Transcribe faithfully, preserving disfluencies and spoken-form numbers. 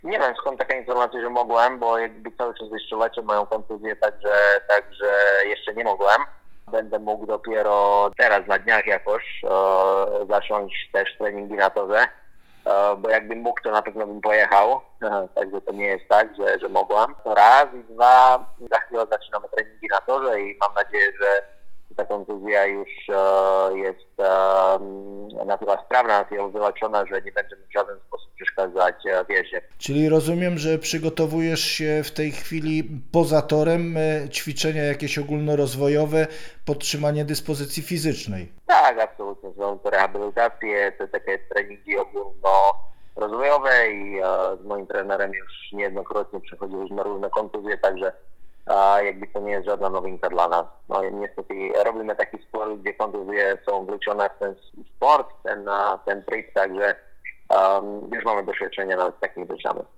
Nie wiem skąd taka informacja, że mogłem, bo jakby cały czas jeszcze leczę moją kontuzję, także, także jeszcze nie mogłem. Będę mógł dopiero teraz na dniach jakoś e, zacząć też treningi na torze, e, bo jakbym mógł, to na pewno bym pojechał, także to nie jest tak, że, że mogłem. To raz i dwa, za chwilę zaczynamy treningi na torze i mam nadzieję, że ta kontuzja już e, jest e, na tyle sprawna, na tyle wyleczona, że nie będzie mi w żaden sposób przeszkadzać e, w jeździe. Czyli rozumiem, że przygotowujesz się w tej chwili poza torem, e, ćwiczenia jakieś ogólnorozwojowe, podtrzymanie dyspozycji fizycznej. Tak, absolutnie. Są to rehabilitacje, to takie treningi ogólnorozwojowe i e, z moim trenerem już niejednokrotnie przechodziliśmy różne kontuzje, także a jakby to nie jest żadna nowinka dla nas. No i niestety robimy taki sport, gdzie kontuzje są wliczone w ten sport, ten, ten tryb, także um, już mamy doświadczenie nawet z takimi rzeczami.